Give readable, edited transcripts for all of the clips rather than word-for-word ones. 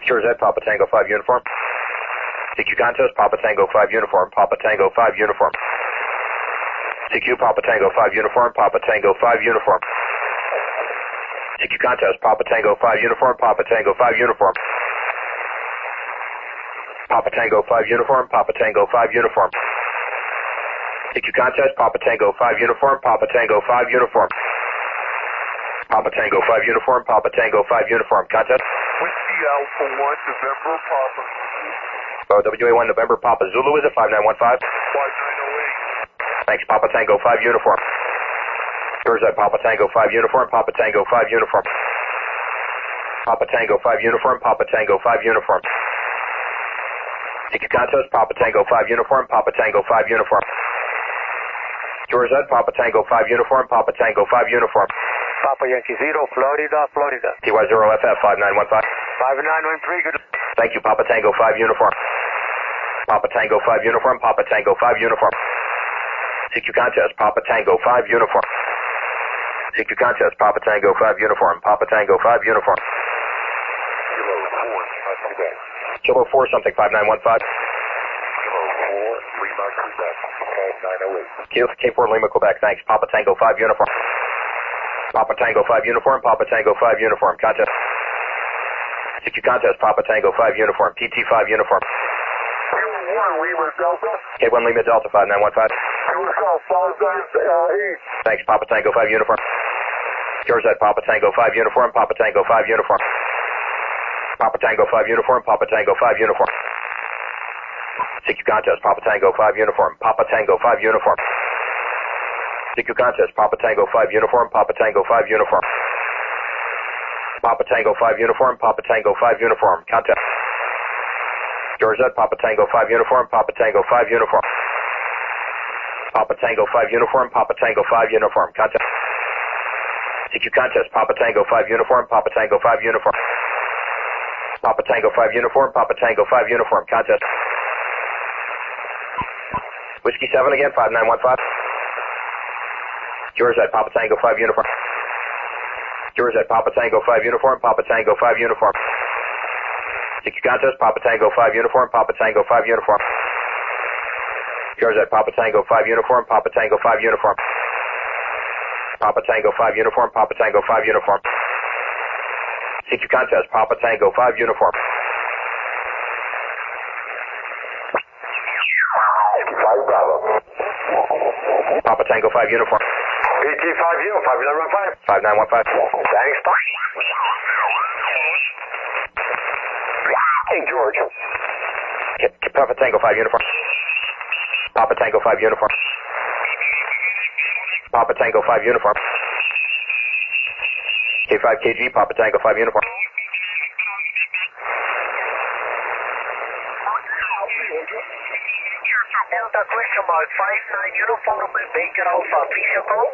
Sure Z, Papa Tango 5 uniform. CQ contest, Papa Tango 5 uniform, Papa Tango 5 uniform. CQ Papa Tango 5 uniform, Papa Tango 5 uniform. CQ contest, Papa Tango 5 uniform, Papa Tango 5 uniform. Papa Tango 5 uniform, Papa Tango 5 uniform. CQ contest, Papa Tango 5 uniform, Papa Tango 5 uniform. Papa Tango 5 uniform, Papa Tango 5 uniform. Contest. Whiskey Alpha 1, November Papa. WA1 November Papa Zulu, is it 5915? 5908. Thanks, Papa Tango 5 uniform. Yours at Papa Tango 5 uniform, Papa Tango 5 uniform. Papa Tango 5 uniform, Papa Tango 5 uniform. CQ contest, Papa Tango 5 uniform, Papa Tango 5 uniform. Yours at Papa Tango 5 uniform, Papa Tango 5 uniform. Papa Yankee 0, Florida, Florida. TY0FF 5915. 5913, good. Thank you, Papa Tango 5 uniform. Papa Tango 5 uniform, Papa Tango 5 uniform. CQ contest, Papa Tango 5 uniform. CQ contest, Papa Tango 5 uniform, Papa Tango 5 uniform. Kilo 4 something 5915. Kilo 4, Lima, Quebec, 5908. K4 Lima, Quebec, thanks. Papa Tango 5 uniform. Papa Tango 5 uniform, Papa Tango 5 uniform. Contest. CQ contest, Papa Tango 5 uniform, TT 5 uniform. K1 Lima Delta. K1 Lima Delta 5915. East. Thanks, Papa Tango 5 uniform. Yours at Papa Tango 5 uniform, Papa Tango 5 uniform. Papa Tango 5 uniform, Papa Tango 5 uniform. CQ contest, Papa Tango 5 uniform, Papa Tango 5 uniform. CQ contest, Papa Tango 5 uniform, Papa Tango 5 uniform. Papa Tango 5 uniform, Papa Tango 5 uniform. Contest. Yours at Papa Tango 5 uniform, Papa Tango 5 uniform. Papa Tango 5 uniform, Papa Tango 5 uniform. Contest. CQ contest, Papa Tango 5 uniform, Papa Tango 5 uniform. Papa Tango 5 uniform, Papa Tango 5 uniform. Contest. Whiskey 7 again, 5915. Yours at Papa Tango 5 uniform. Yours at Papa Tango 5 uniform, Papa Tango 5 uniform. CQ contest, Papa Tango 5 uniform, Papa Tango 5 uniform. Yours at Papa Tango 5 uniform, Papa Tango 5 uniform. Papa Tango 5 uniform, Papa Tango 5 uniform. CQ contest, Papa Tango 5 uniform. Papa Tango 5 uniform. AT5U, 5915. 5915. Thanks, bye. Hey, George. Papa Tango 5 uniform. Papa Tango 5 uniform. Papa Tango 5 uniform. K5KG, Papa Tango 5 uniform. Delta question mark 59 uniform with Baker Alpha, please your call.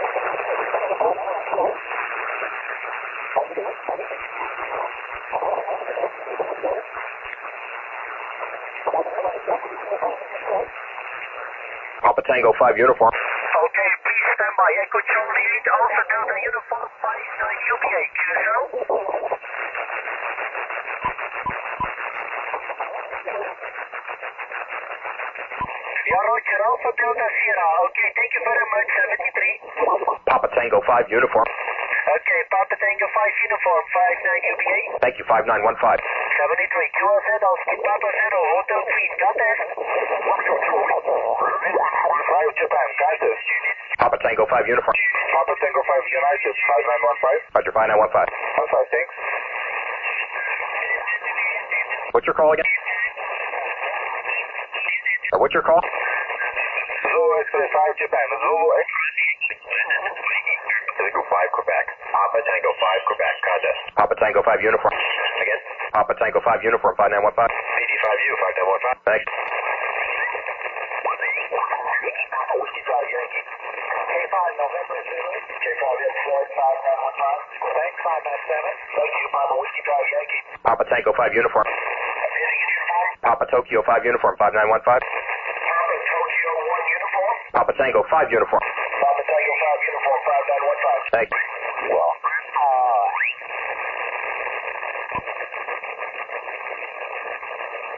Papa Tango 5 uniform. Okay, please stand by. Echo Charlie 8 Alpha Delta uniform 59 UBA, QSL. Yeah, Roger, Alpha Delta Sierra. Okay, thank you very much, 73. Papa Tango 5 uniform. Okay, Papa Tango 5 uniform 59 UBA. Thank you, 5915. 73, QSZ, I'll skip Papa Zero, Hotel Suite, contest. 5 Japan, contest. Papa Tango 5 uniform. Papa Tango 5 United, 5915. Roger, 5915. 15, thanks. What's your call again? What's your call? Zulu X-ray 5 Japan, Zulu X-ray. Tango 5 Quebec. Papa Tango 5 Quebec, contest. Papa Tango 5 uniform. Again? Papa Tango 5 uniform, 5915. PT5U, 5915. Thanks. Whiskey 5 Yankee. K5 November 0. K5 Floyd 5915. Thanks, 597. Thank you, Papa Whiskey 5 Yankee. Papa Tango 5 uniform. Papa Tokyo 5 uniform, 5915. Papa Tokyo 1 uniform. Papa Tango 5 uniform. Papa Tango 5 uniform, 5915. Thanks. Well,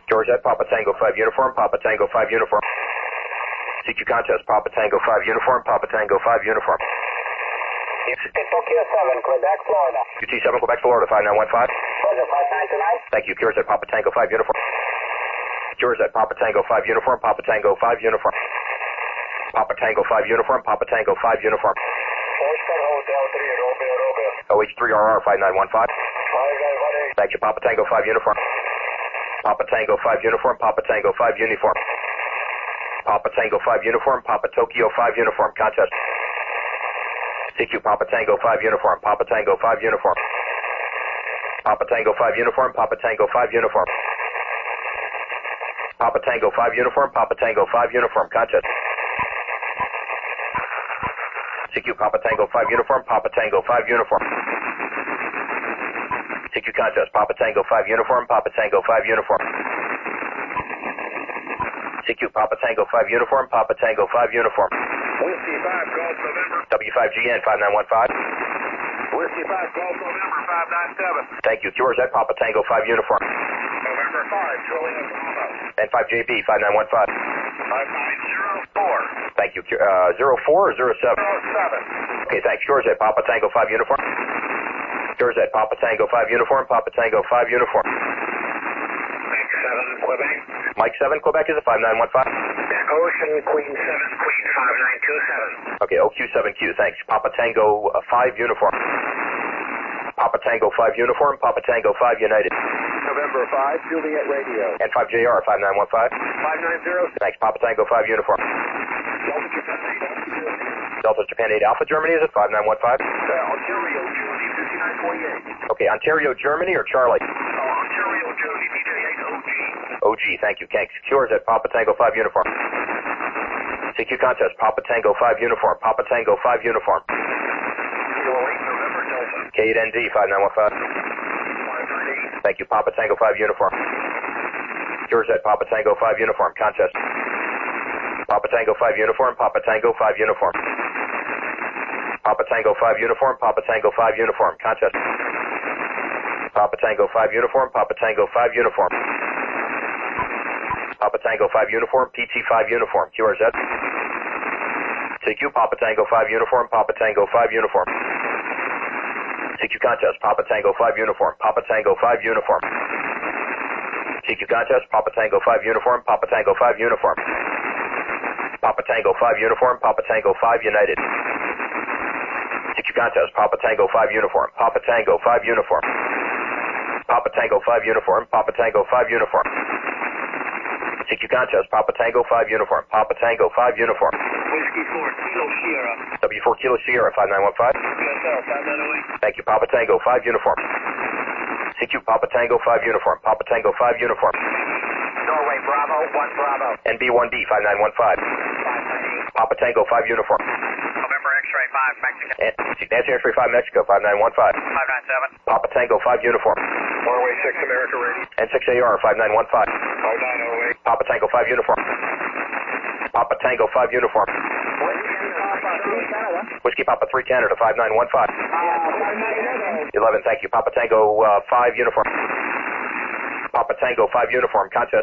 Georgette, Papa Tango 5 uniform, Papa Tango 5 uniform. CQ contest, Papa Tango 5 uniform, Papa Tango 5 uniform. Tokyo 7, Quebec, Florida. QT7, Quebec, Florida, 5915. Roger, 5929. Thank you. Georgette, Papa Tango 5 uniform. Georgette, Papa Tango 5 uniform, Papa Tango 5 uniform. Papa Tango 5 uniform, Papa Tango 5 uniform. Oscar Hotel 3, Romeo. OH3RR 5915. 5918. Thank you. Papa Tango 5 uniform. Papa Tango 5 uniform, Papa Tango 5 uniform. Papa Tango 5 uniform, Papa Tokyo 5 uniform. Contest. CQ Papa Tango 5 uniform, Papa Tango 5 uniform. Papa Tango 5 uniform, Papa Tango 5 uniform. Papa Tango 5 uniform, Papa Tango 5 uniform. Contest. CQ Papa Tango 5 uniform, Papa Tango 5 uniform. CQ contest, Papa Tango 5 uniform, Papa Tango 5 uniform. CQ Papa Tango 5 uniform, Papa Tango 5 uniform. Whiskey 5, Golf November. W5GN 5915. Whiskey 5, Golf November 597. Thank you. Georgette, Papa Tango 5 uniform. November 5, Julian Bravo. N5JB 5915. 5504. Thank you. 04 or 07? 07. Okay, thanks. Georgette, Papa Tango 5 uniform. Georgette, Papa Tango 5 uniform, Papa Tango 5 uniform. Mike 7, Quebec. Mike 7, Quebec is a 5915. Ocean Queen 7, Queen 5927. Okay, OQ7Q, thanks. Papa Tango 5 uniform. Papa Tango 5 uniform, Papa Tango 5 United. November 5, Juliet Radio. N5JR 5915. 590. Thanks. Papa Tango 5 uniform. Delta Japan 8 Alpha Germany is it 5915? Ontario, Germany 5928. Okay, Ontario, Germany or Charlie? Ontario, Germany, DJ8 OG. OG, thank you. Kank secures at Papa Tango 5 uniform. CQ contest, Papa Tango 5 uniform, Papa Tango 5 uniform. November Delta. K8ND 5915. 598. Thank you, Papa Tango 5 uniform. Yours at Papa Tango 5 uniform, contest. Papa Tango 5 uniform, Papa Tango 5 uniform. Papa Tango 5 uniform, Papa Tango 5 uniform, contest. Papa Tango 5 uniform, Papa Tango 5 uniform. Papa Tango 5 uniform, PT 5 uniform, QRZ. CQ Papa Tango 5 uniform, Papa Tango 5 uniform. CQ contest, Papa Tango 5 uniform, Papa Tango 5 uniform. CQ contest, Papa Tango 5 uniform, Papa Tango 5 uniform. Papa Tango 5 uniform, Papa Tango 5 United. CQ contest, Papa Tango 5 uniform, Papa Tango 5 uniform. Papa Tango 5 uniform, Papa Tango 5 uniform. CQ contest, Papa Tango 5 uniform, Papa Tango 5 uniform. Whiskey 4, Kilo Sierra. W4 Kilo Sierra 5915. USL 598. Thank you, Papa Tango 5 uniform. CQ Papa Tango 5 uniform, Papa Tango 5 uniform. Norway Bravo 1 Bravo. NB1D 5915. 598. Papa Tango 5 uniform. November X-ray 5 Mexican. Nancy X-ray 5 Mexico 5915. 597. Papa Tango 5 uniform. Norway 6 America ready. N6AR 5915. 0908. Papa Tango 5 uniform. Papa Tango 5 uniform. Whiskey Papa 3 Canada 5915. 11, thank you. Papa Tango 5 uniform. Papa Tango 5 uniform, contest.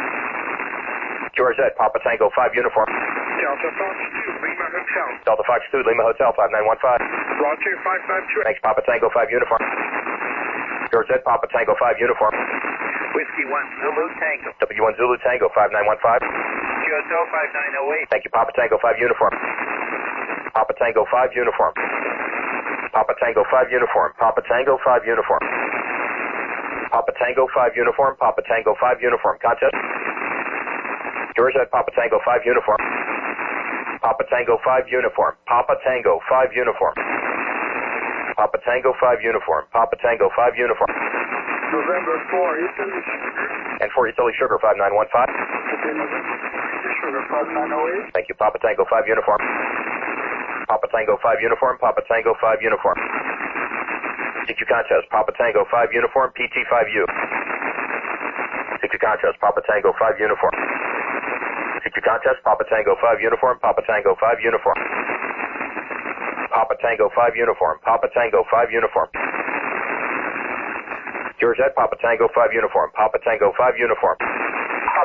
QRZ, Papa Tango 5 uniform. Delta Fox 2, Lima Hotel. Delta Fox 2, Lima Hotel 5915. Roger 552. Thanks, Papa Tango 5 uniform. QRZ, Papa Tango 5 uniform. Whiskey 1 Zulu Tango. W1 Zulu Tango 5915. QSL 5908. Thank you, Papa Tango 5 uniform. Papa Tango 5 uniform. Papa Tango 5 uniform. Papa Tango 5 uniform. Papa Tango 5 uniform. Papa Tango 5 uniform. Contest. Yours at Papa Tango 5 uniform. Papa Tango 5 uniform. Papa Tango 5 uniform. Papa Tango 5 uniform. Papa Tango 5 uniform. November 4, Italy Sugar. And for Italy Sugar 5915. Sugar 5908. Thank you, Papa Tango 5 uniform. Papa Tango 5 uniform. Papa Tango 5 uniform. CQ contest, Papa Tango 5 uniform, PT5U. CQ contest, Papa Tango 5 uniform. CQ contest, Papa Tango 5 uniform, Papa Tango 5 uniform. Papa Tango 5 uniform, Papa Tango 5 uniform. Georgette, Papa Tango 5 uniform, Papa Tango 5 uniform.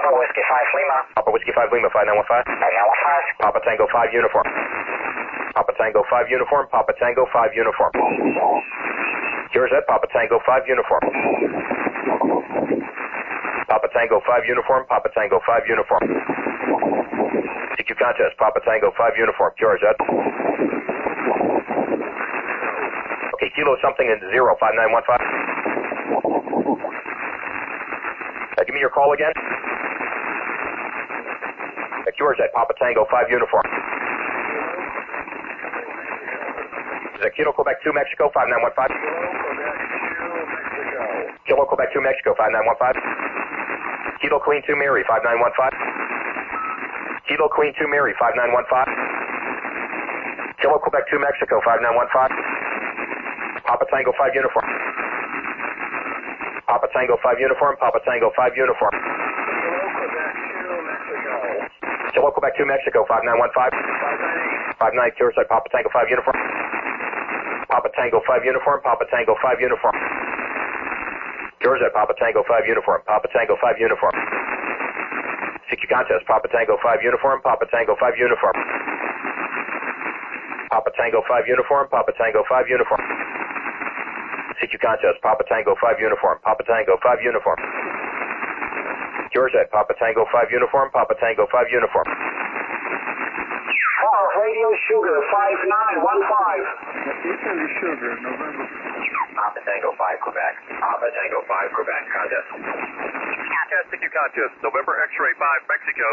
Papa Whiskey 5 Lima. Papa Whiskey 5 Lima, 5915. 5915. Papa Tango 5 Uniform. Papa Tango 5 Uniform, Papa Tango 5 Uniform. Here's that, Papa Tango 5 Uniform. Papa Tango 5 Uniform, Papa Tango 5 Uniform. CQ contest, Papa Tango 5 Uniform. Here's that. Okay, kilo something in 05915. Give me your call again. Yours at Papa Tango 5 Uniform. Is that Kilo Quebec 2 Mexico 5915? Kilo Quebec 2 Mexico 5915. Kilo Queen 2 Mary 5915. Kilo Queen 2 Mary 5915. Kilo Quebec 2 Mexico 5915. Papa Tango 5 Uniform. Papa Tango 5 Uniform, Papa Tango 5 Uniform. Kilo Quebec 2 Mexico 5915. 59 Curacao, Papa Tango 5 Uniform. Papa Tango 5 Uniform, Papa Tango 5 Uniform. Curacao, Papa Tango 5 Uniform, Papa Tango 5 Uniform. CQ contest, Papa Tango 5 Uniform, Papa Tango 5 Uniform. Papa Tango 5 Uniform, Papa Tango 5 Uniform. CQ contest, Papa Tango 5 Uniform, Papa Tango 5 Uniform. Curacao, Papa Tango 5 Uniform, Papa Tango 5 Uniform. Radio Sugar 5915. Italy Sugar, November. Papa Tango 5 Quebec. Papa Tango 5 Quebec. Contest. Contest, CQ contest. November X-ray 5 Mexico.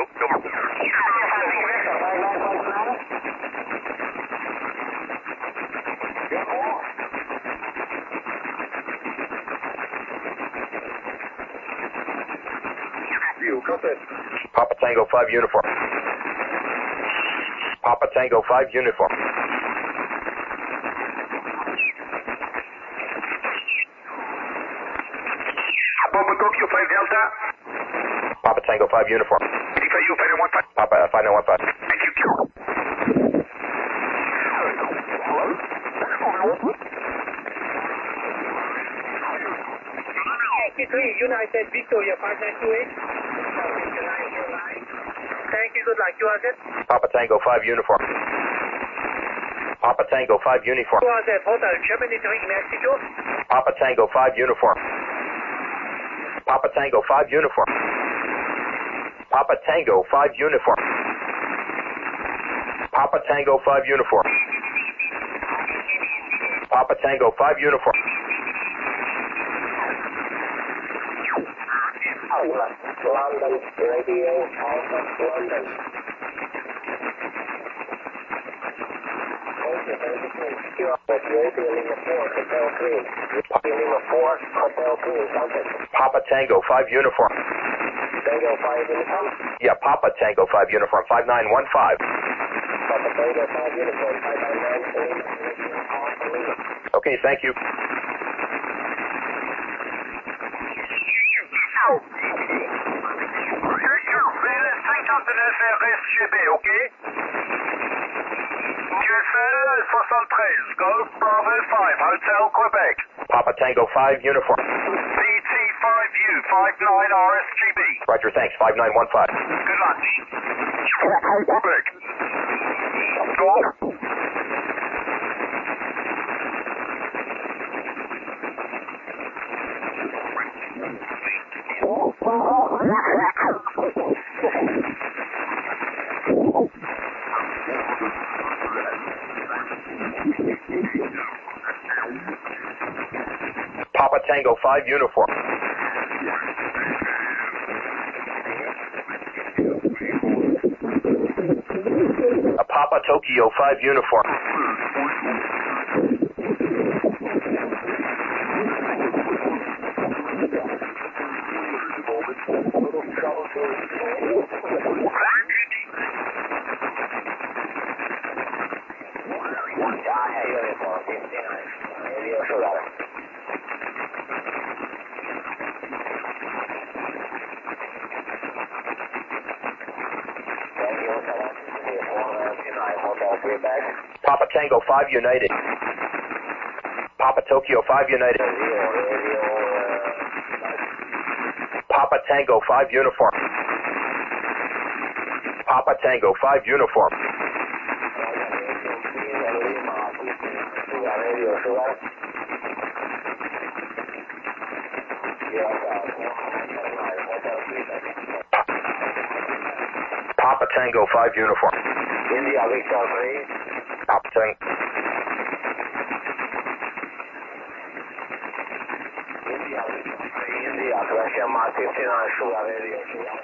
Papa Tango 5 Uniform. Papa Tango 5 Uniform. Papa Tokyo 5 Delta. Papa Tango 5 Uniform. DFU 5915. Papa 5915. Thank you. Yankee 3, United Victoria 5928. Thank you, good luck. You are set? Papa Tango 5 Uniform. Papa Tango 5 Uniform. You are set. Hotel Germany 3, Mexico. Papa Tango 5 Uniform. Papa Tango 5 Uniform. Papa Tango 5 Uniform. Papa Tango 5 Uniform. Papa Tango 5 Uniform. London Radio Alpha London. Papa Tango 5 Uniform. Tango 5 Uniform. Yeah, Papa Tango 5 Uniform 5915. Papa Tango 5 Uniform 5915. Okay, thank you. SGB, ok? QSL 73, Golf Bravo 5, Hotel Quebec. Papa Tango 5 Uniform. PT5U 59RSGB. Roger, thanks. 5915. Good luck. Quebec. Go on. Papa Tango 5 Uniform. A Papa Tokyo 5 Uniform. Papa Tango 5 United. Papa Tokyo 5 United. Papa Tango 5 Uniform. Papa Tango 5 uniform. Papa Tango 5 uniform. India Victor 3. Papa Tango. India Victor 3. India Russia Mark 59 Sugar Radio.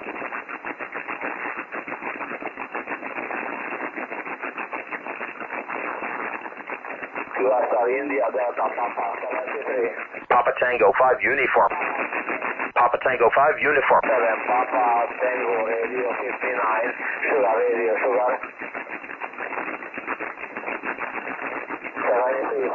QSR India Delta Papa 73. Papa Tango 5 uniform. Papa Tango 5 uniform. 7 Papa Tango Radio 59 Sugar Radio Sugar. 73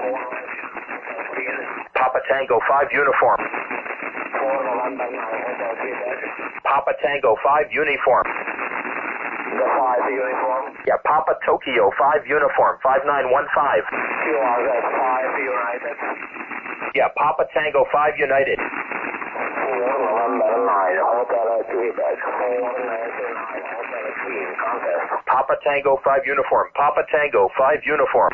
Papa Tango 5 uniform. 4 November 9 Hotel Quebec. Papa Tango 5 uniform. The 5 uniform. Yeah, Papa Tokyo 5 uniform. 5915. QRZ 5 United. Yeah, Papa Tango 5 United. 4 November 9 Hotel Quebec. 499 Hotel Queen Contest. Papa Tango 5 uniform. Papa Tango 5 uniform.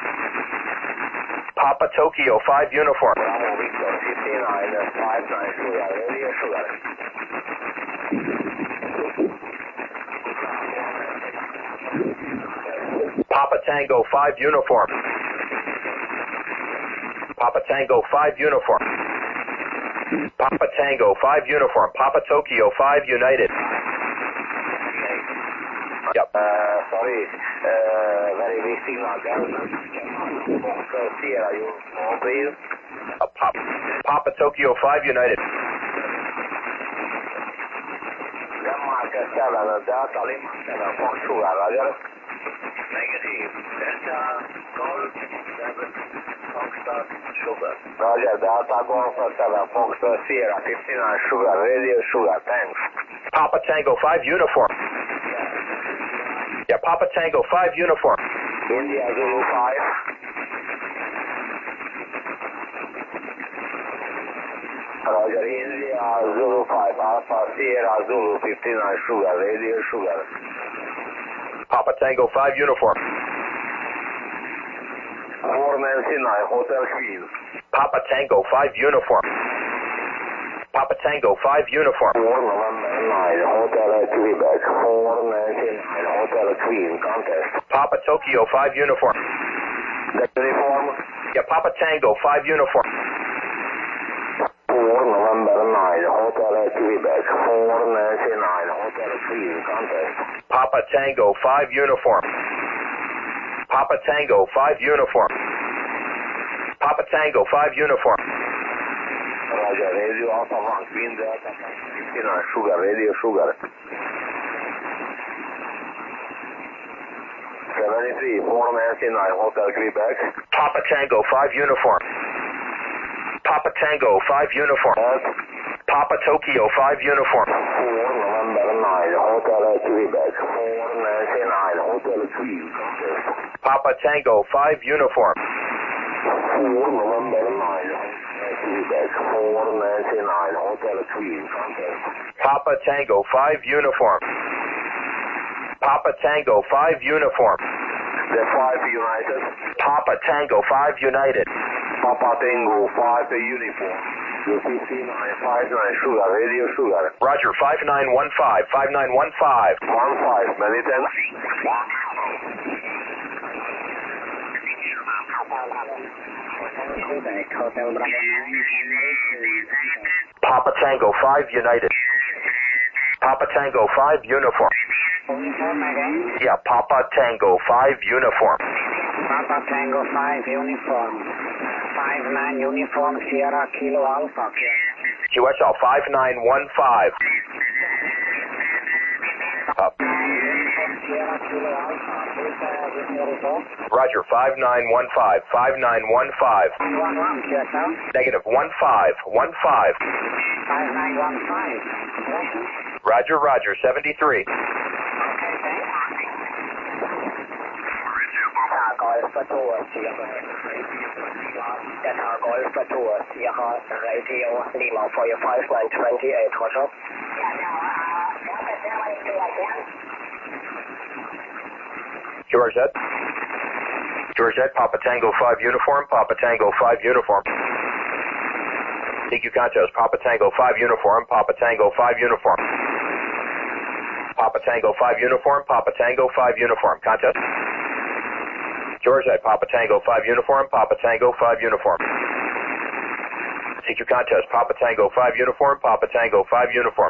Papa Tokyo 5 uniform. Bravo Victor 59 59 Sugar Radio Sugar. Papa Tango 5 uniform. Papa Tango 5 uniform. Papa Tango 5 uniform. Papa Tokyo 5 United. Yep. Sorry, very weak signal there. Sierra, you please. Papa Tokyo 5 United. Denmark 7, Delta Lima 7, Fox Sugar, Roger. Negative. Delta Golf 7, Foxtrot Sugar. Roger, Delta Golf 7, Fox Sierra 59 Sugar, Radio Sugar, thanks. Papa Tango 5 uniform. Yeah, Papa Tango 5 uniform. India Zulu 5. Roger, India Zulu 5, Alpha Sierra Zulu 59 Sugar, Radio Sugar. Papa Tango 5 uniform. 4 Nancy 9, Hotel Queen. Papa Tango 5 uniform. Papa Tango 5 uniform. 4 November 9, Hotel Quebec. 4 Nancy 9, Hotel Queen Contest. Papa Tokyo 5 uniform. The uniform. Yeah, Papa Tango 5 uniform. 4 November 9, Hotel Quebec. 4 Nancy 9, Hotel Queen Contest. Papa Tango 5 uniform. Papa Tango 5 uniform. Papa Tango 5 uniform. Roger, Radio Alpha 1, Queen Delta 59 Sugar, Radio Sugar. 73, 4 Nancy 9, Hotel Quebec. Papa Tango 5 uniform. Papa Tango 5 uniform. Papa Tokyo 5 uniform. 4 November 9, Hotel Quebec. 4 Nancy 9, Hotel Queen Contest. Papa Tango 5 uniform. 4 November 9, Quebec. 4 Nancy 9, Hotel Queen Contest. Papa Tango 5 uniform. Papa Tango 5 uniform. The 5 United. Papa Tango 5 United. Papa Tango 5 Uniform. 5959 Sugar, Radio Sugar. Roger, 5915, 5915. 15, many thanks. Papa Tango 5 United. Papa Tango 5 uniform. Yeah, Papa Tango 5 uniform. Papa Tango 5 uniform. 59 uniform Sierra Kilo Alpha. QSL 5915. Roger, 5915, 5915. Negative 1515. 5915. Roger, Roger, 73. Golf Tour Sierra. Delta Golf Tour Sierra Radio Lima for your 5928 Hotel. Georgette. Georgette, Papa Tango 5 uniform, Papa Tango 5 uniform. TQ contest, Papa Tango 5 uniform, Papa Tango 5 uniform. Papa Tango 5 uniform, Papa Tango 5 uniform. Contest. Georgette, Papa Tango 5 uniform, Papa Tango 5 uniform. TQ contest, Papa Tango 5 uniform, Papa Tango 5 uniform.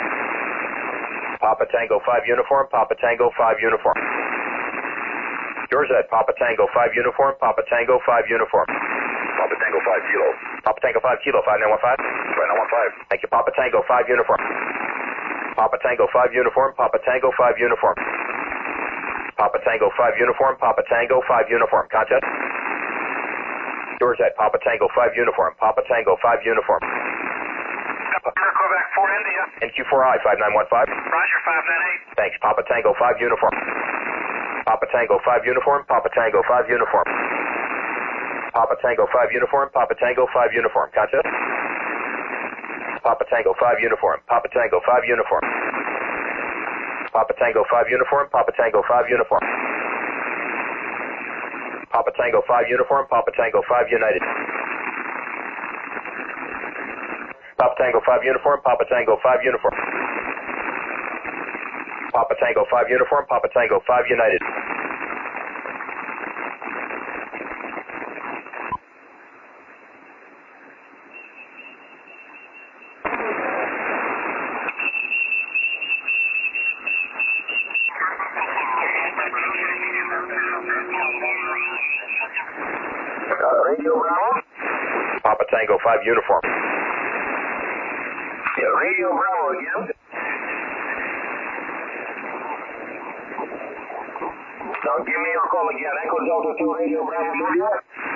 Papa Tango 5 uniform, Papa Tango 5 uniform. Georgette, Papa Tango 5 uniform, Papa Tango 5 uniform. Papa Tango 5 kilo. Papa Tango 5 kilo, 5915. 5915. Thank you, Papa Tango 5 uniform. Papa Tango 5 uniform, Papa Tango 5 uniform. Papa Tango 5 uniform, Papa Tango 5 uniform. Contest. Georgette, Papa Tango 5 uniform, Papa Tango 5 uniform. Quebec 4 India. NQ4I 5915. Roger, 598. Thanks, Papa Tango 5 uniform. Papa Tango 5 uniform, Papa Tango 5 uniform. Papa Tango 5 uniform, Papa Tango 5 uniform. Contest. Papa Tango 5 uniform, Papa Tango 5 uniform. Papa Tango 5 uniform, Papa Tango 5 uniform. Papa Tango 5 uniform, Papa Tango 5 United. Papa Tango 5 uniform, Papa Tango 5 uniform. Papa Tango 5 uniform, Papa Tango 5 United. Radio Bravo. Papa Tango 5 uniform. Radio Bravo again. Now give me your call again. Echo Delta 2 Radio Bravo Media.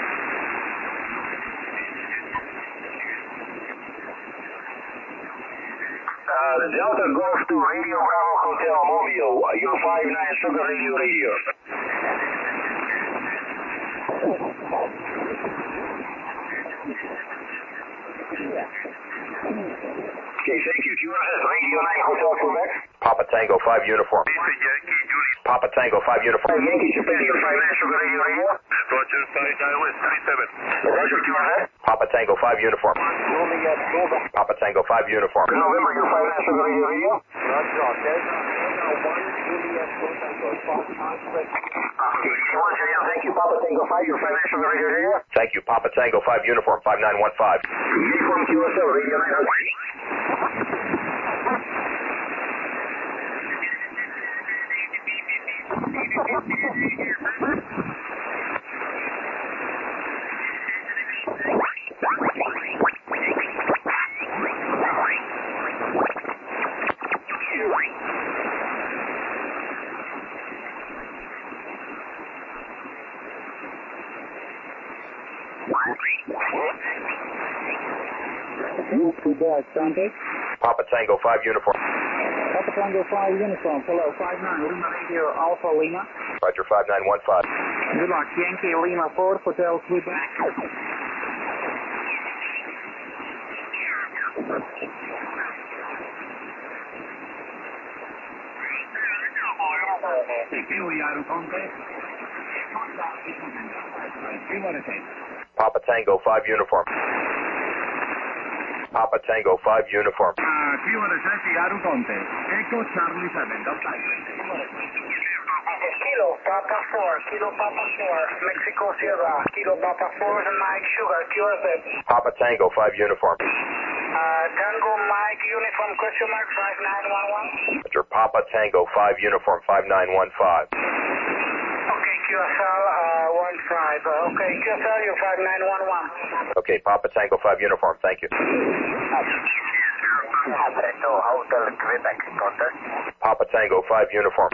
Delta Golf 2 Radio Bravo Hotel Mobile. Your 59 Sugar Radio. Okay, thank you. QSS Radio 9 Hotel Quebec. Papa Tango 5 uniform. Yankee Julie. Papa Tango 5 uniform. Yankee Japan, your 59 Sugar Radio. Roger, 59 West 37. Roger, QSS. Papa Tango 5 uniform. Papa Tango 5 uniform. November, your 59 Sugar Radio. Roger, Delta 1 Juliet Thank you, Papa Tango 5, your 59 Sugar Radio. Thank you, Papa Tango 5 uniform 5915. Uniform QSL Radio 9. Papa Tango 5 uniform. Papa Tango 5 uniform, hello, 59 Lima Radio Alpha Lima. Roger 5915. Good luck, Yankee Lima 4, Hotel Quebec. Papa Tango 5 uniform. Papa Tango 5 uniform. Echo Charlie 7. Kilo Papa 4, Kilo Papa 4, Mexico Sierra, Kilo Papa 4 and Mike Sugar, QSF. Papa Tango 5 uniform. Tango Mike Uniform question mark 5911. Roger Papa Tango 5 uniform 5915. Okay, QSL 15. Okay, QSL, you're 5911. Okay, Papa Tango 5 uniform, thank you. Hotel Quebec, contact. Papa Tango 5 uniform.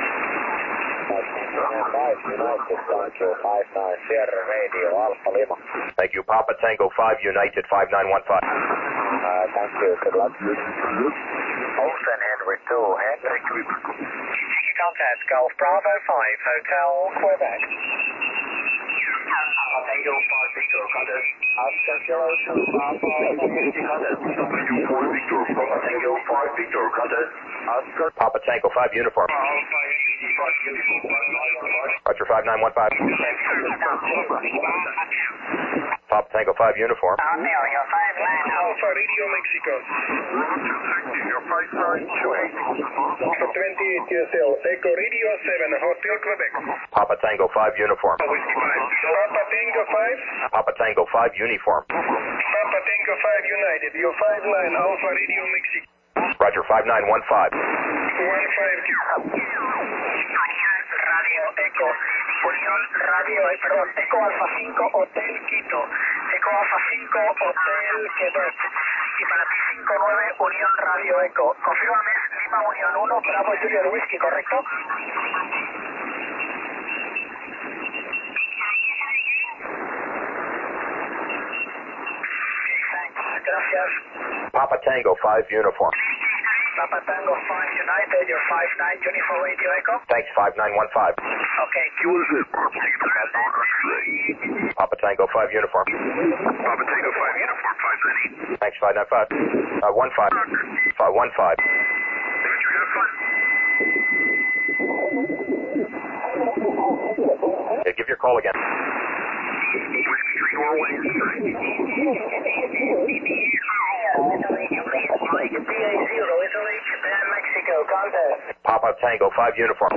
Sierra Radio, Alpha Lima. Thank you, Papa Tango 5 United 5915. Thank you, good luck. Olsen Henry 2, Henry Quebec. Contact Golf Bravo 5, Hotel Quebec. Tango 5 Victor, contact. Oscar Kilo 2, Papa 50, contact. Tango 4 Victor, Papa Tango 5 Victor, contact. Oscar. Papa Tango 5 uniform. Alpha 85 uniform. Roger 5915. Papa Tango 5 uniform. Romeo, you're 59 Alpha Radio Mexico. Your 58 years old. Echo Radio 7, Hotel Quebec. Papa Tango 5 uniform. Papa Tango 5. Papa Tango 5 uniform. Papa Tango 5 United. Your 59 Alpha Radio Mexico. Roger 5915. 152. Radio Echo. Unión Radio perdón, Echo Alfa 5 Hotel Quito. Echo Alfa 5 Hotel Quebec. Y para ti 59 Unión Radio Echo. Confírmame, Lima Unión 1 Bravo Juliet Whisky, ¿correcto? Gracias. Papa Tango 5 uniform. Papa Tango 5 United, your 59 Uniform Radio Echo. Thanks 5915. Okay. Papa Tango 5 uniform. Papa Tango 5 Uniform 590. Thanks 595. 15. 515. Dimitri, have fun. Okay, give your call again. Mexico, contact. Papa Tango 5 uniform.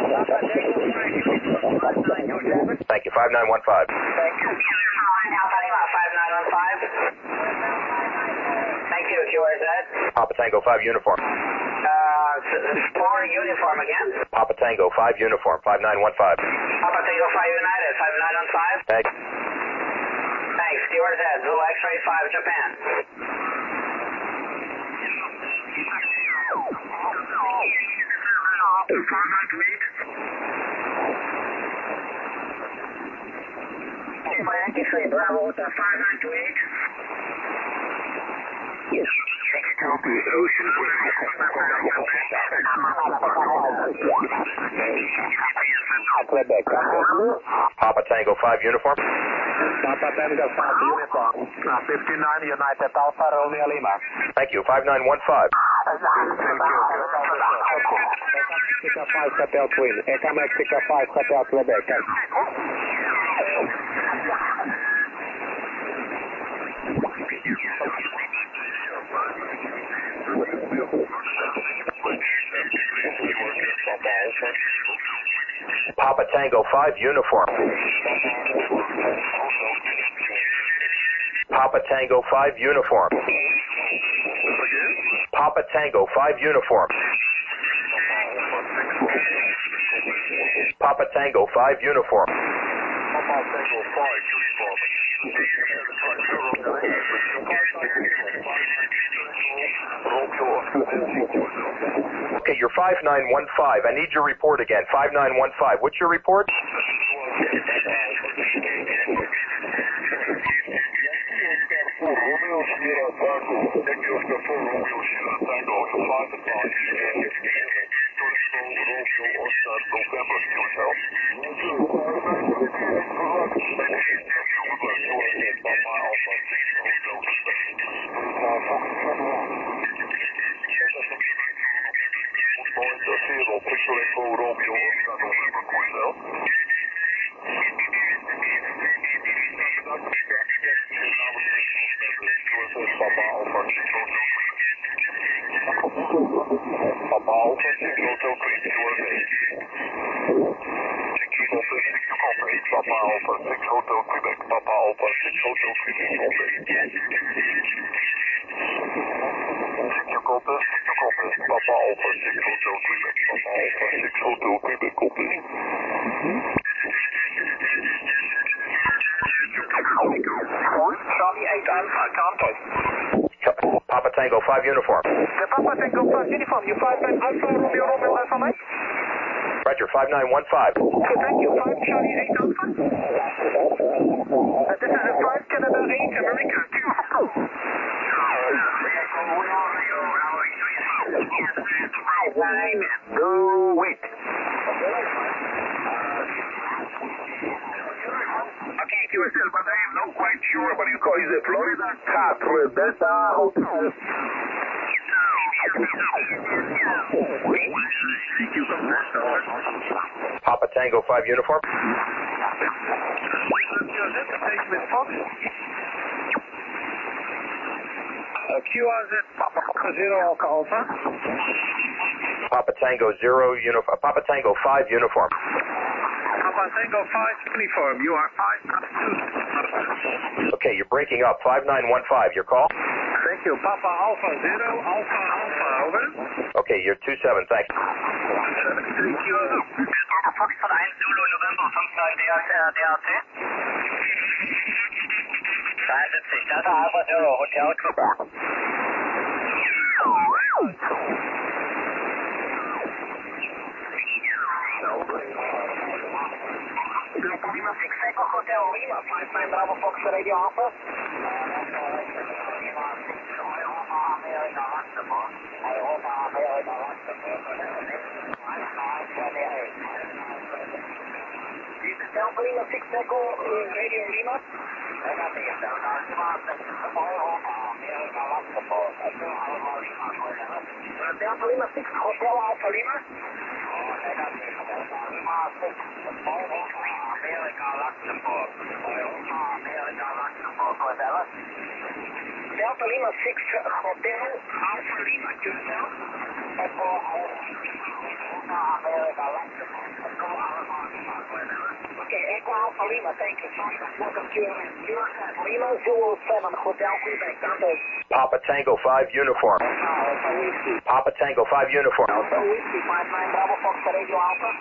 Thank you 5915. Thank you. Alpha Lima 5915. Thank you, QRZ. Papa Tango 5 uniform. 4 uniform again. Papa Tango 5 uniform. 5915. Papa Tango 5 United, 5915. Thanks. Thanks, QRZ. Zulu X-ray 5 Japan. Yankee 3 Bravo, 5928. Copy, Ocean Quebec. Papa Tango 5 uniform. Papa Tango 5 uniform. 59 United Alpha Romeo Lima. Thank you 5915. Mexico 5 Hotel Twin. Echo Mexico 5 Hotel Quebec. Papa Tango 5 uniform. Papa Tango 5 uniform. Papa Tango 5 uniform. Papa Tango 5 uniform. Okay, you're 5915. I need your report again. 5915. What's your report? Papa Tango 5 uniform. The Papa Tango 5 uniform, you 59 Alpha Romeo Romeo Alpha Mike. Roger 5915. Okay, thank you. 5 Charlie 8 Alpha. This is a 5 Canada 8 America. Go wait. QSL, but I am not quite sure what you call it. Is it Florida 4 Delta Hotel? Papa Tango 5 uniform. QRZ Papa 0 Alpha. Papa Tango 0 uniform. Papa Tango 5 uniform. Papa Tango 5 uniform. You are 5. Okay, you're breaking up. 5915. Your call? Thank you. Papa Alpha 0 Alpha Alpha. Over. Okay, you're 27. Thanks. Thank you. Papa Fox 1 Zulu November 59 DAT. 73 Delta Alpha 0 Hotel Quebec. Lima 6 Echo Hotel Lima 59 Bravo Fox Radio Alpha. Delta Lima 6 Echo Radio Lima. Delta Lima 6 Hotel Alpha Lima. Delta Lima 6 Hotel Alpha Lima, QSL. Okay, Echo Alpha Lima, thank you. Welcome to Lima 07 Hotel Quebec, Dante. Papa Tango 5 uniform. Papa Tango 5 uniform. Alpha Whiskey 59 Bravo Fox Radio Alpha.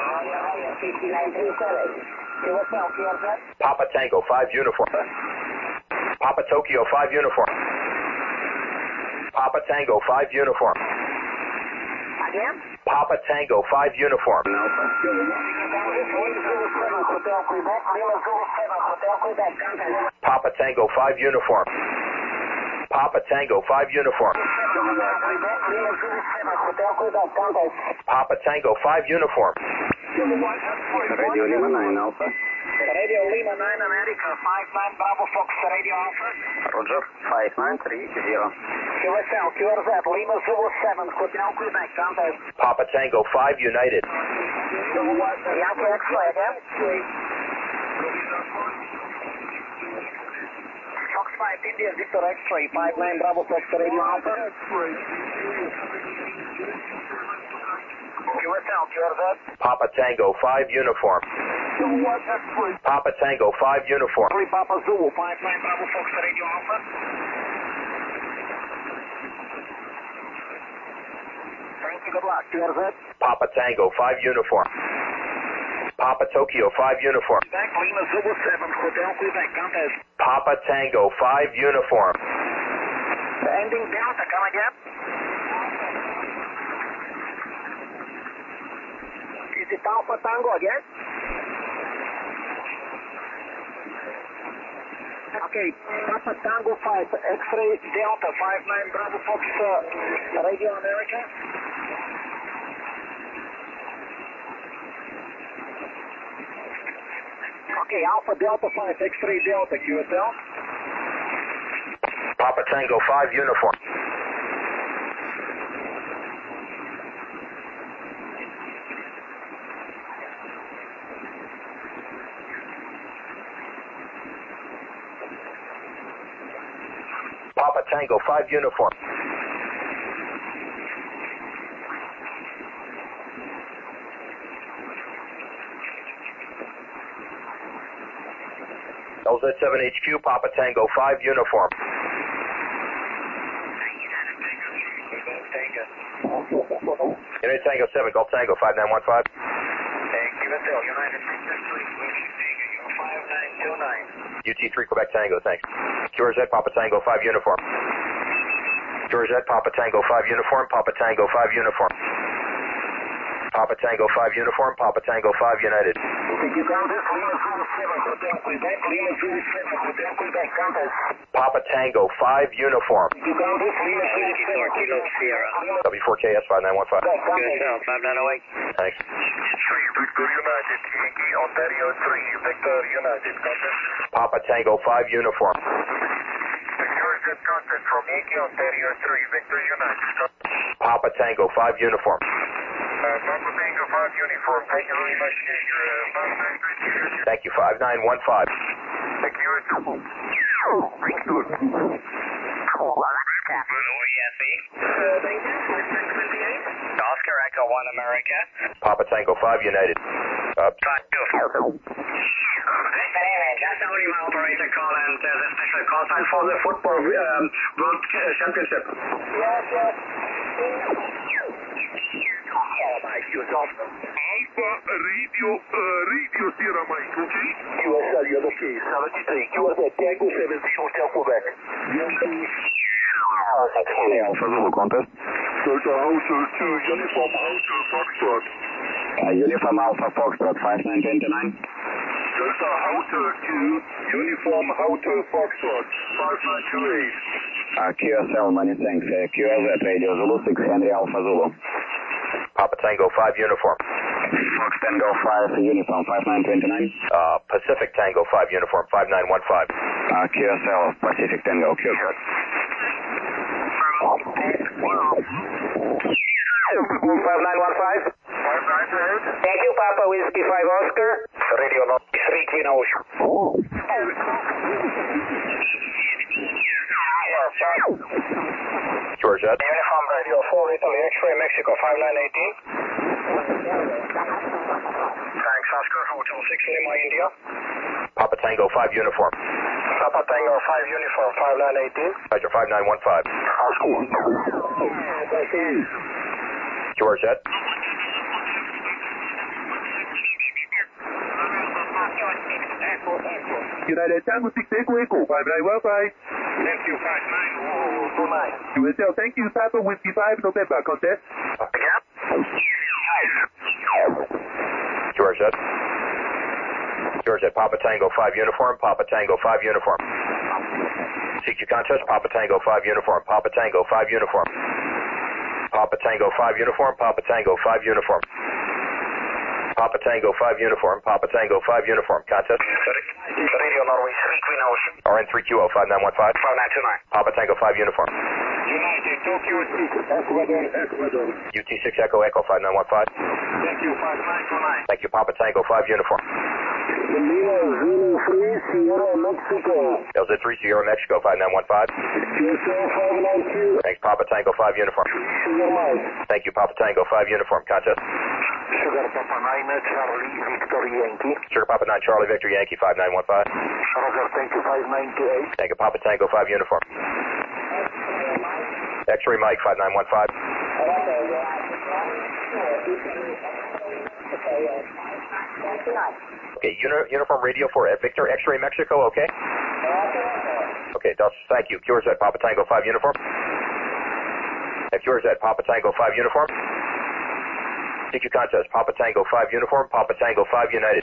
5937. QSL, QRZ. Papa Tango 5 uniform. Papa Tokyo 5 uniform. Papa Tango 5 uniform. Again? Papa Tango 5 uniform. Hotel Quebec, Lima 07 Hotel Quebec, Dante. Papa Tango 5 uniform. Papa Tango 5 uniform. Papa Tango 5 uniform. Radio Lima 9 Alpha. Radio Lima 9 America, 59 Bravo Fox Radio Alpha. Roger, 5930. QSL, QRZ, Lima 07 Hotel Quebec, Dante. Papa Tango 5 United. Yankee X-ray again. Fox 5 India Victor X-ray, 59 Bravo Fox Radio Alpha. QSL, QRZ. Papa Tango 5 uniform. Papa Tango 5 uniform. 3 Papa Zulu, 59 Bravo Fox Radio Alpha. Thank you, good luck. QRZ. Papa Tango 5 uniform. Papa Tokyo 5 uniform. Back Lima 07 Hotel Quebec, Dante. Papa Tango 5 uniform. Ending Delta, come again. Is it Alpha Tango again? Okay, Papa Tango 5, X-ray Delta 59 Bravo Fox Radio America. Okay, Alpha Delta 5, X-ray Delta, QSL. Papa Tango 5 uniform. Papa Tango 5 uniform. LZ7HQ, Papa Tango 5 uniform. Unit Tango 7, Golf Tango 5915. United States 5929. UT3 Quebec Tango, thanks. QRZ Papa Tango 5 uniform. QRZ Papa Tango 5 uniform, Papa Tango 5 uniform. Papa Tango 5 uniform, Papa Tango 5 United. Papa Tango 5 uniform. W4KS 5915. QSL 5908. Thanks. 3, Victor United, Yankee Ontario 3, Victor United, contact. Papa Tango 5 uniform. Secure jet contact from Yankee Ontario 3, Victor United, contact. Papa Tango 5 uniform. Papa Tango 5 uniform, thank you very much. Thank you, 5915. Secure Oscar Echo 1 America. Papa Tango 5 United. Just only my operator call and the special call sign for the football World Championship. Radio Sierra Mike, okay? QSL, you're okay. 73, QSL, Tango 70, Hotel Quebec. Alpha Zulu contest. Delta Hotel 2, Uniform Hotel Foxtrot. Uniform Alpha Foxtrot 5929. Delta Hotel 2, Uniform Hotel Foxtrot 5928. QSL, many thanks. QLZ Radio Zulu 6 Henry Alpha Zulu. Papa Tango 5 uniform. Fox Tango 5 uniform 5929. Pacific Tango 5 uniform 5915. QSL Pacific Tango QSL. 5915. Thank you, Papa Whiskey 5 Oscar. Radio North 3, Queen Ocean. Georgette. Uniform Radio 4, Italy, X-ray Mexico 5918. Thanks, Oscar, Hotel 6, Lima, India. Papa Tango 5 uniform. Papa Tango 5, Uniform 5918. Roger 5915. Georgette. United Tango 6 Echo Echo 5915. Thank you, 5929. QSL, thank you, Papa Whiskey 5 November contest. Yep. Georgette. Georgette, Papa Tango 5 uniform, Papa Tango 5 uniform. CQ contest, Papa Tango 5 uniform, Papa Tango 5 uniform. Papa Tango 5 uniform, Papa Tango 5 uniform. Papa Tango 5 uniform, Papa Tango 5 uniform. Contest. Radio Norway 3, Queen Ocean. RN3QO 5915. 5929. Papa Tango 5 uniform. United Tokyo 6, Ecuador. UT6 Echo Echo 5915. Thank you, 5929. Thank you, Papa Tango 5 uniform. Lima 03, Sierra Mexico. LZ3 Sierra Mexico 5915. QSL 592. Thanks, Papa Tango 5 uniform. Sugar Mike. Thank you, Papa Tango 5 uniform. Contest. Sugar Papa 9, Charlie Victor Yankee. Sugar Papa 9 Charlie Victor Yankee 5915. Roger, thank you, 598. Thank you, Papa Tango 5 uniform. X-ray Mike 5915. Okay, uniform radio for Victor X-ray Mexico, okay? Okay, thank you. QRZ Papa Tango 5 uniform. QRZ Papa Tango 5 uniform. CQ contest, Papa Tango 5 uniform, Papa Tango 5 United.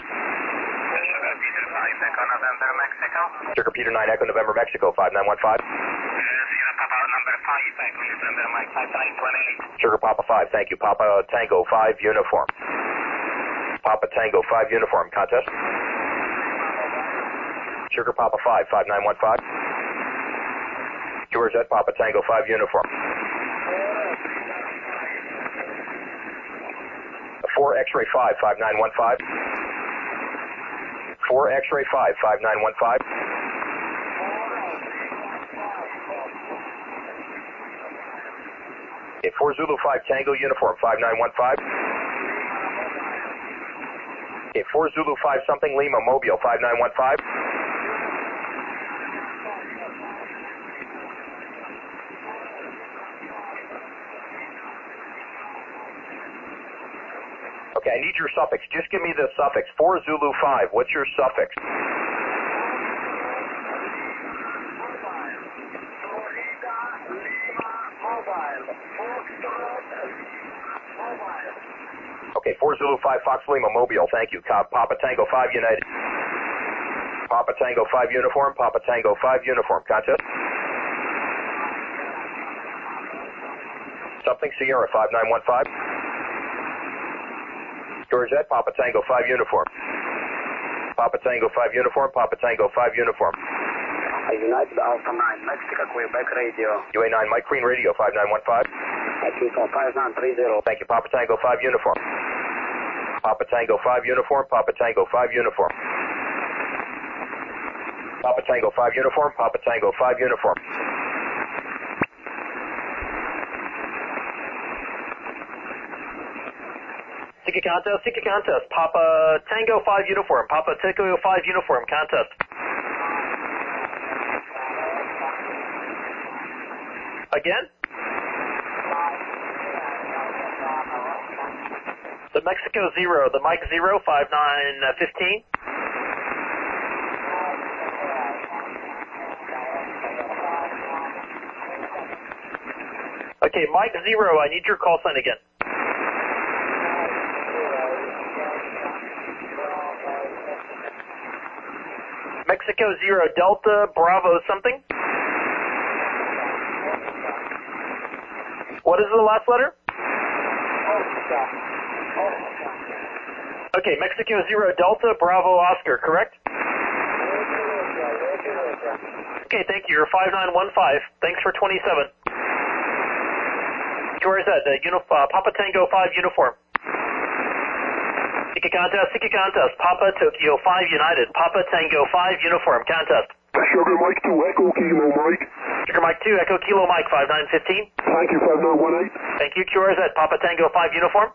Echo November, Mexico. Sugar Peter 9 Echo November Mexico 5915. Sierra Papa number 5, Echo November Mike 5928. Sugar Papa 5, thank you. Papa Tango 5 uniform. Papa Tango 5 uniform, contest. Sugar Papa 5, 5915. QRZ Papa Tango 5 uniform. 4 X-ray 5, 5915. 4 X-ray 5, 5915. Okay, 4 Zulu 5 Tango uniform 5915. Okay, 4 Zulu 5 something Lima Mobile 5915. Okay, I need your suffix. Just give me the suffix. 4 Zulu 5. What's your suffix? Okay, 405 Fox Lima, Mobile, thank you. Papa Tango 5 United. Papa Tango 5 Uniform, Papa Tango 5 Uniform, contest. Something Sierra 5915. Georgette, Papa Tango 5 Uniform. Papa Tango 5 Uniform, Papa Tango 5 Uniform. United Alpha 9, Mexico, Quebec Radio. UA9, Mike Green Radio 5915. Mexico 5930. Thank you, Papa Tango 5 Uniform. Papa Tango 5 Uniform, Papa Tango 5 Uniform. Papa Tango 5 Uniform, Papa Tango 5 Uniform. Sika contest, Papa Tango 5 Uniform, Papa Tango 5 Uniform, contest. Again? The Mexico 0, the Mike 0, 5915. Okay, Mike 0, I need your call sign again. Mexico 0, Delta, Bravo something? What is the last letter? Okay, Mexico 0, Delta, Bravo, Oscar, correct? Okay, thank you. You're 5915. Thanks for 27. QRZ, Papa Tango 5 Uniform. Sika contest, Papa Tokyo 5 United, Papa Tango 5 Uniform, contest. Sugar Mike 2, Echo Kilo Mike. Sugar Mike 2, Echo Kilo Mike, 5915. Thank you, 5918. Thank you, QRZ, Papa Tango 5 Uniform.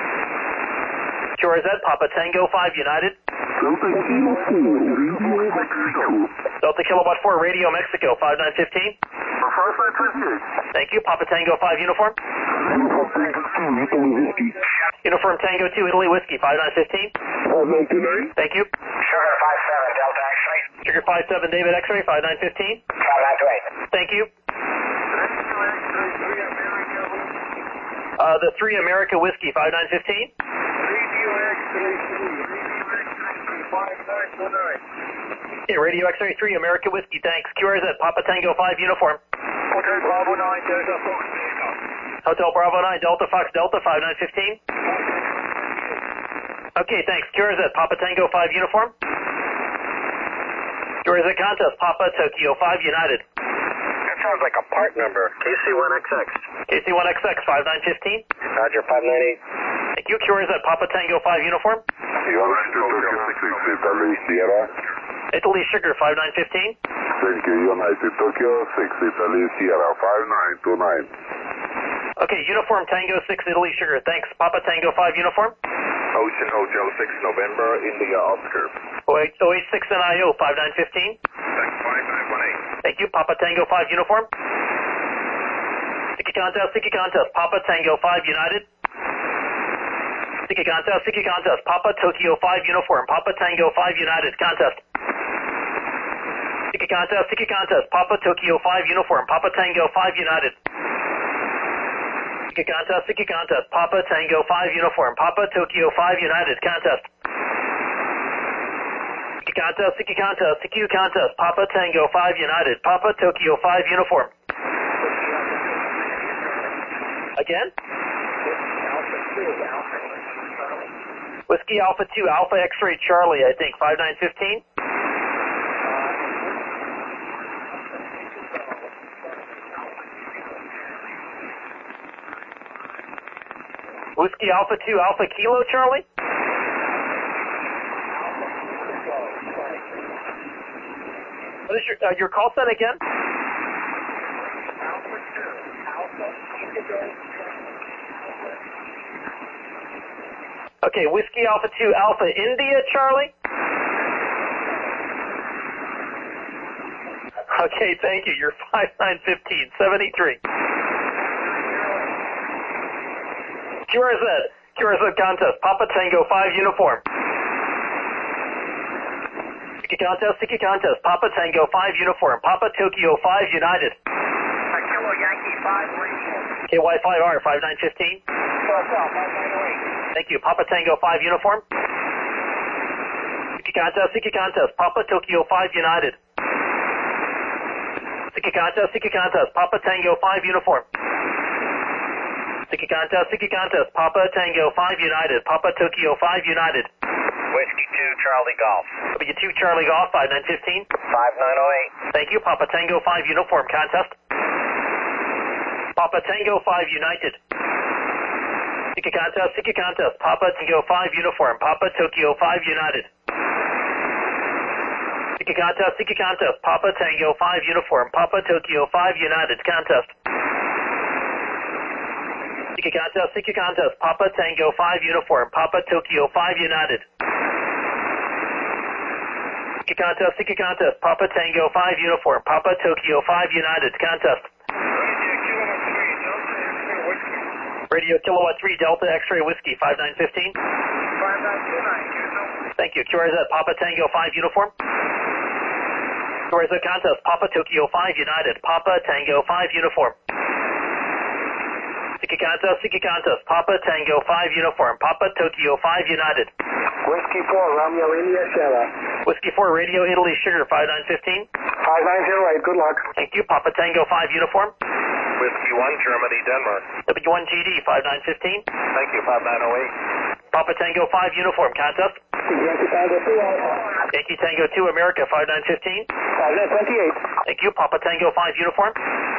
QRZ, Papa Tango 5 United. Delta Kilo 4, Radio Mexico. Delta Kilowatt 4, Radio Mexico, 5915. 5528. Thank you, Papa Tango 5 Uniform. Uniform Tango 2, Italy Whiskey. Uniform Tango 2, Italy Whiskey, 5915. 5929. Thank you. Sugar 57, Delta X-ray. Sugar 57, David X-ray, 5915. 5928. Thank you. The 3 America Whiskey, 5915. Okay, Radio X-ray 3 America Whiskey, thanks. QRZ, Papa Tango 5 Uniform. Hotel Bravo 9, Delta Fox Delta. Hotel Bravo 9, Delta Fox Delta, 5915. Okay, thanks. QRZ, Papa Tango 5 Uniform. QRZ contest, Papa Tokyo 5 United. That sounds like a part number. KC1XX. KC1XX, 5915. Roger, 598. Thank you. QRZ, Papa Tango 5 Uniform. United Tokyo 6 Italy Sierra. Italy Sugar, 5915. Thank you, United Tokyo 6 Italy Sierra 5929. Okay, Uniform Tango 6 Italy Sugar, thanks. Papa Tango 5 Uniform. Ocean Hotel 6 November, India Oscar. OH6 NIO, 5915. Thanks, 5918. Thank you. Papa Tango 5 Uniform. Sika contest, Papa Tango 5 United. Sika contest, Papa Tokyo 5 Uniform, Papa Tango 5 United, contest. Sika contest, Papa Tokyo 5 Uniform, Papa Tango 5 United. Sika contest, Papa Tango 5 Uniform, Papa Tokyo 5 United, contest. Sika contest, Papa Tango 5 United, Papa Tokyo 5 Uniform. Again? Whiskey Alpha 2, Alpha X-Ray Charlie, I think, 5915. Whiskey Alpha 2, Alpha Kilo Charlie? What is your call sign again? Okay, Whiskey Alpha 2, Alpha India Charlie? Okay, thank you. You're 5915, 73. QRZ contest, Papa Tango 5 Uniform. Siki contest, Papa Tango 5 Uniform, Papa Tokyo 5 United. Kilo Yankee 5 Radio. KY5R, 5915. Thank you. Papa Tango 5 uniform. Seeker contest. Papa Tokyo 5 United. Seeker contest. Papa Tango 5 uniform. Seeker contest. Papa Tango 5 United. Papa Tokyo 5 United. Whiskey 2 Charlie Golf. W2 Charlie Golf 5915. 5908. Thank you. Papa Tango 5 uniform contest. Papa Tango 5 United. Seeker contest. Papa Tango 5 uniform. Papa Tokyo 5 United. Seeker contest. Papa Tango 5 uniform. Papa Tokyo 5 United contest. Seeker contest. Papa Tango 5 uniform. Papa Tokyo 5 United. Seeker contest. Papa Tango 5 uniform. Papa Tokyo 5 United contest. Radio Kilowatt 3 Delta X-ray Whiskey 5915. 5929. Thank you. QRZ Papa Tango 5 uniform. QRZ contest Papa Tokyo 5 United. Papa Tango 5 uniform. Seeker contest Papa Tango 5 uniform. Papa Tokyo 5 United. Whiskey 4 Romeo India Sierra. Whiskey 4 Radio Italy Sugar 5915. 5908. Good luck. Thank you. Papa Tango 5 uniform. Whiskey 1 Germany Denmark. W1 GD 5915. Thank you. 5908. Papa Tango 5 uniform contest. Yankee Tango 2. Yankee Tango 2 America 5915. 5928. Thank you. Papa Tango 5 uniform.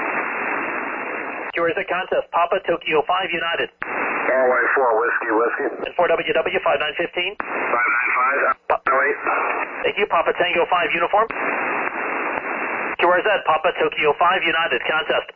QRZ contest Papa Tokyo 5 United. Norway 4 Whiskey. And 4WW 5915. 595. 08. Thank you. Papa Tango 5 uniform. QRZ Papa Tokyo 5 United contest.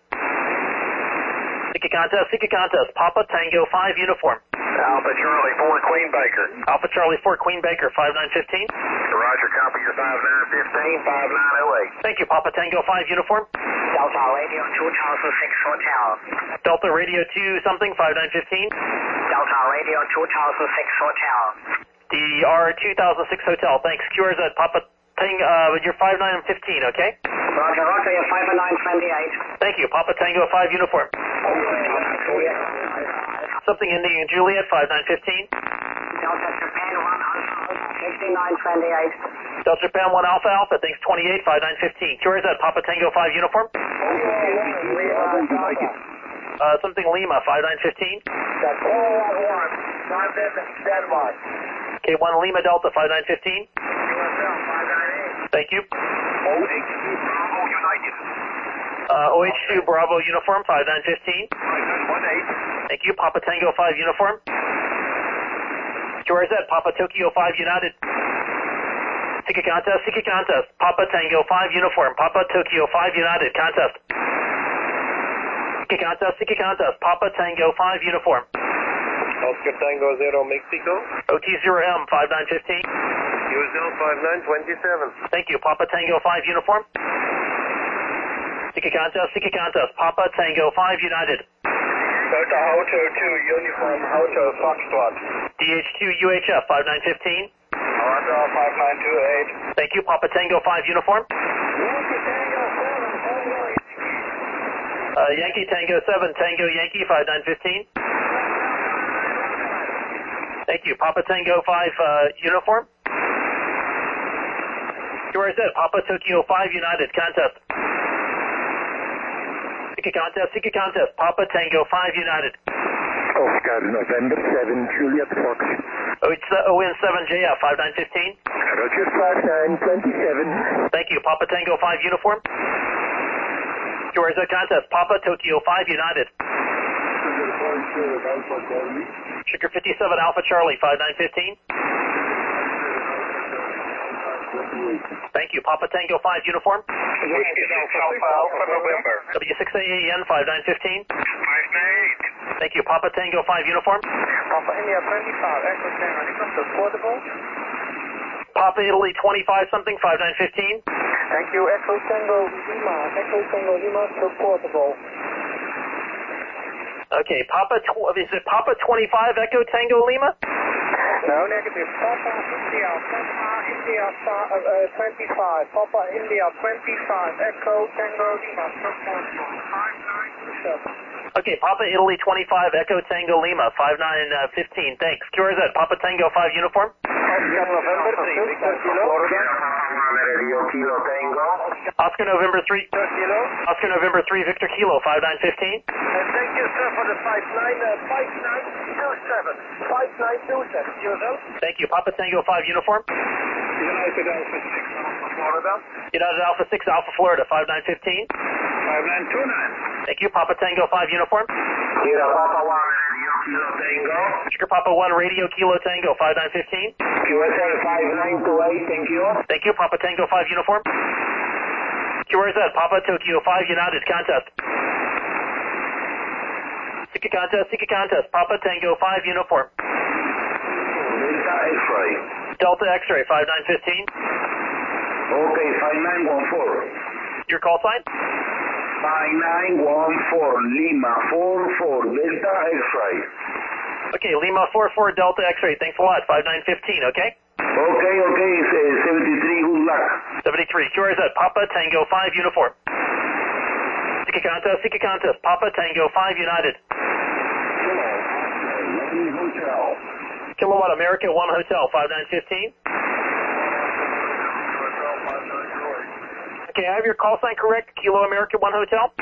Seeker contest Papa Tango 5 uniform. Alpha Charlie 4 Queen Baker. Alpha Charlie 4 Queen Baker 5915. Roger, copy your 5915, 5908. Thank you. Papa Tango 5 uniform. Delta Radio 2006 Hotel. Delta Radio 2 something 5915. Delta Radio 2006 Hotel. DR 2006 Hotel. Thanks. QRZ Papa Tango, you're 5915, okay? Roger, you're 5928. Thank you. Papa Tango 5 uniform. Something ending in Juliet 5915. Delta Japan 1 Alpha 5928. Delta Japan 1 Alpha Alpha, thanks 28 5915. QRZ Papa Tango 5 uniform. Something Lima 5915. That's all I want. London, Denmark. K1 Lima Delta 5915. USL 598. Thank you. OH2 Bravo United. OH2 Bravo uniform 5915. 5918. Thank you. Papa Tango 5 uniform. QRZ Papa Tokyo 5 United. Seeker contest. Papa Tango 5 uniform. Papa Tokyo 5 United contest. Seeker contest. Papa Tango 5 uniform. Oscar Tango 0 Mexico. OT0M 5915. USL 5927. Thank you. Papa Tango 5 uniform. Seeker contest. Papa Tango 5 United. Delta Auto 2 Uniform Auto Foxtrot. DH2 UHF 5915. Roger 5928. Thank you. Papa Tango 5 uniform. Yankee Tango 7 Tango Yankee 5915. Thank you. Papa Tango 5 uniform. QRZ Papa Tokyo 5 United contest. Seeker contest. Papa Tango 5 United. Oscar November 7 Juliet Fox. It's ON7JF 5915. Roger 5927. Thank you. Papa Tango 5 uniform. QRZ contest. Papa Tokyo 5 United. Sugar 57 Alpha Charlie 5915. Thank you. Papa Tango 5 uniform. Whiskey Alpha Alpha November. W6AAN 5915. 598. Thank you. Papa Tango 5 uniform. Papa India 25. Echo Tango. Is this portable? Papa Italy 25 something 5915. Thank you. Echo Tango Lima. Echo Tango Lima portable. Okay. Is it Papa 25 Echo Tango Lima? No, negative. Papa India 25. Papa India 25. Echo Tango Lima portable. 5927. Okay, Papa Italy 25, Echo Tango Lima, 5915, thanks. QRZ, Papa Tango 5 uniform. Oscar November 3, Victor Kilo. Radio Kilo Tango. Oscar November 3, Victor Kilo. Oscar November 3, Victor Kilo, 5915. Thank you, sir, for the 5927. 5927. Yourself? Thank you, Papa Tango 5 uniform. United Alpha 6 Alpha Florida. United Alpha 6, Alpha Florida, 5915. 5929. Thank you, Papa Tango 5 uniform. Kilo Papa 1, Radio Kilo Tango. Sugar Papa 1, Radio Kilo Tango, 5915. QSA 5928, thank you. Thank you, Papa Tango 5 uniform. QRZ, Papa Tokyo 5 United, contest. Sika contest, Papa Tango 5 uniform. Delta X-ray. Delta X-ray, 5915. Okay, 5914. Your call sign? 5914, Lima 44, Delta X-ray. Okay, Lima 44 Delta X-ray, thanks a lot, 5915, okay? Okay, 73, good luck. 73, QRZ, Papa Tango 5 uniform. Sika contest, Papa Tango 5 United. Hotel. Kilowatt America 1 Hotel, 5915. Okay, I have your call sign correct, Kilo America 1 Hotel?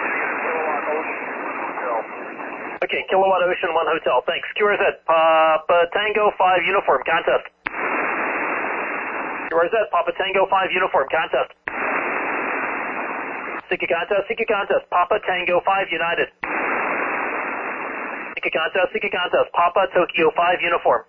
Okay, Kilowatt Ocean 1 Hotel, thanks. QRZ, Papa Tango 5 uniform, contest. QRZ, Papa Tango 5 uniform, contest. Sika contest, Papa Tango 5 United. Sika contest, Papa Tokyo 5 uniform.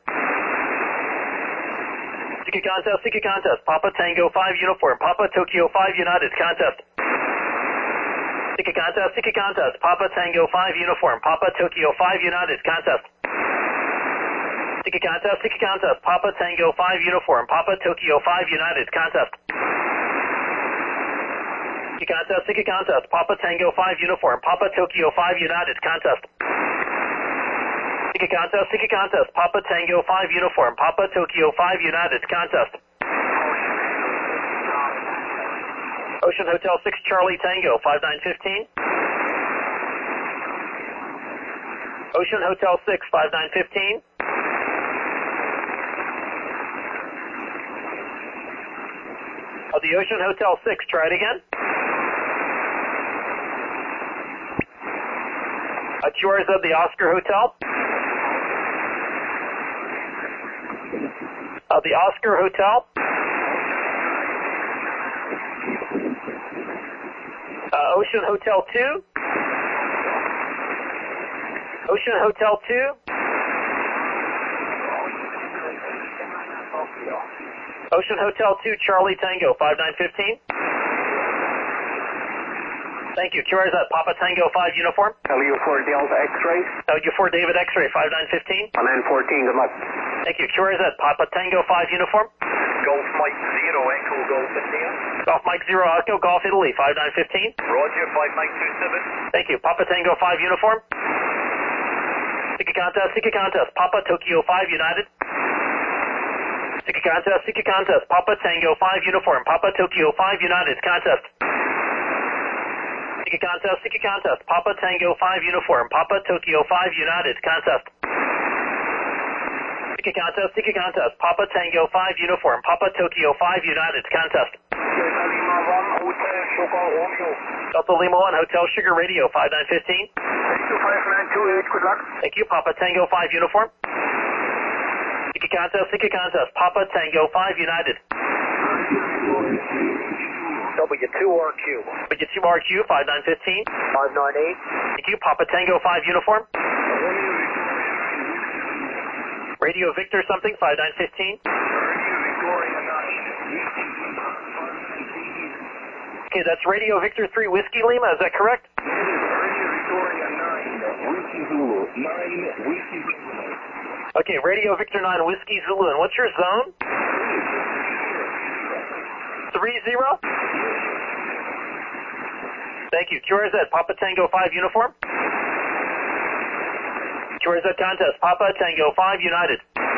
Sika contest, Papa Tango 5 uniform, Papa Tokyo 5 United, contest. Sika contest, Papa Tango 5 uniform, Papa Tokyo 5 United, contest. Sika contest, Papa Tango 5 uniform, Papa Tokyo 5 United, contest. Sika contest, Papa Tango 5 uniform, Papa Tokyo 5 United, contest. Sika contest, Papa Tango 5 uniform, Papa Tokyo 5 United, contest. Ocean Hotel 6 Charlie Tango, 5915. Ocean Hotel 6, 5915. The Ocean Hotel 6, try it again. QRZ of the Oscar Hotel. The Oscar Hotel. Ocean Hotel 2. Ocean Hotel 2. Ocean Hotel 2, Charlie Tango, 5915. Thank you. QRZ, Papa Tango 5 uniform. LU4 Delta X-ray. LU4 David X-ray, 5915. 914, good luck. Thank you. QRZ, Papa Tango 5 uniform. Golf Mike 0, Echo Golf India. Golf Mike 0, Echo Golf Italy, 5915. Roger, 5927. Thank you. Papa Tango 5 uniform. Sika contest, Papa Tokyo 5 United. Sika contest, Papa Tango 5 uniform, Papa Tokyo 5 United, contest. Sika contest, Papa Tango 5 uniform, Papa Tokyo 5 United, contest. Sika contest, Papa Tango 5 uniform, Papa Tokyo 5 United, contest. Delta Lima 1 Hotel Sugar Radio, 5915. 25928, good luck. Thank you, Papa Tango 5 uniform. Sika contest, Papa Tango 5 United. W2RQ. W2RQ, 5915. 598. Thank you, Papa Tango 5 uniform. Radio Victor something, 5915. Okay, that's Radio Victor 3 Whiskey Lima, is that correct? Okay, Radio Victor 9 Whiskey Zulu, and what's your zone? 30? Thank you. QRZ, Papa Tango 5 uniform. QRZ contest, Papa Tango 5 United.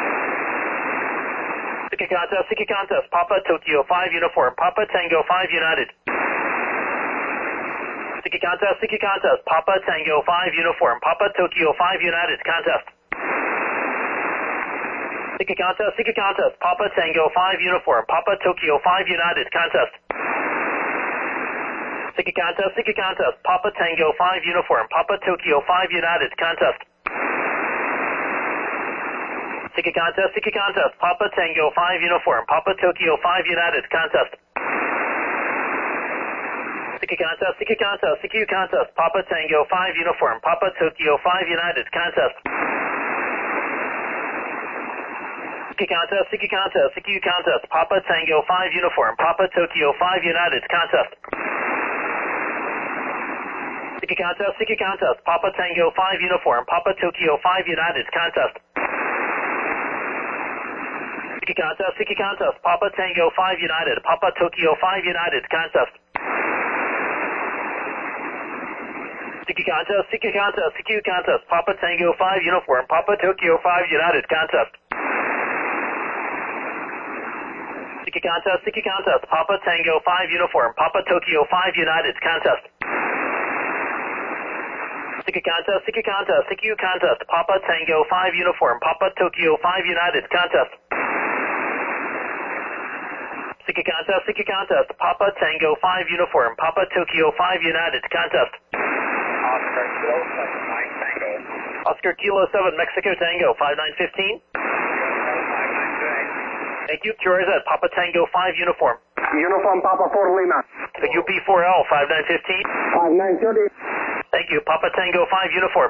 Sika contest, Papa Tokyo 5 uniform, Papa Tango 5 United. Siki contest, Papa Tango 5 uniform, Papa Tokyo 5 United, contest. Siki contest, Papa Tango 5 uniform, Papa Tokyo 5 United, contest. Siki contest, Papa Tango 5 uniform, Papa Tokyo 5 United, contest. Siki contest, Papa Tango 5 uniform, Papa Tokyo 5 United, contest. Siki contest, Papa Tango 5 uniform, Papa Tokyo 5 United, contest. Siki contest, Papa Tango 5 uniform, Papa Tokyo 5 United, contest. Siki contest, Papa Tango 5 uniform, Papa Tokyo 5 United, contest. Siki contest, Papa Tango 5 United, Papa Tokyo 5 United, contest. Siki contest, Papa Tango 5 uniform, Papa Tokyo 5 United, contest. Siki contest, Papa Tango 5 uniform, Papa Tokyo 5 United, contest. Siki contest, Papa Tango 5 uniform, Papa Tokyo 5 United, contest. Siki contest, Papa Tango 5 uniform, Papa Tokyo 5 United, contest. Oscar Kilo 7 Mexico Tango 5915. Thank you. QRZ, Papa Tango 5 uniform. Uniform Papa 4 Lima. UP4L 5915. 5930. Thank you. Papa Tango 5 uniform.